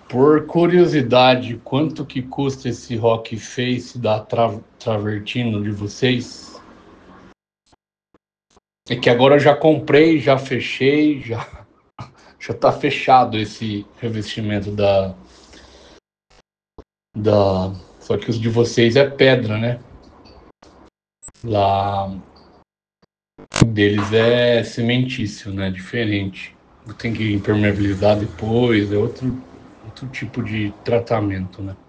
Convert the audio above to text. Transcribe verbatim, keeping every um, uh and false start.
Por curiosidade, quanto que custa esse Rock Face da Tra Travertino de vocês? É que agora eu já comprei, já fechei, já, já tá fechado esse revestimento da, da... Só que os de vocês é pedra, né? Lá deles é cimentício, né? Diferente. Tem que impermeabilizar depois, é outro, outro tipo de tratamento, né?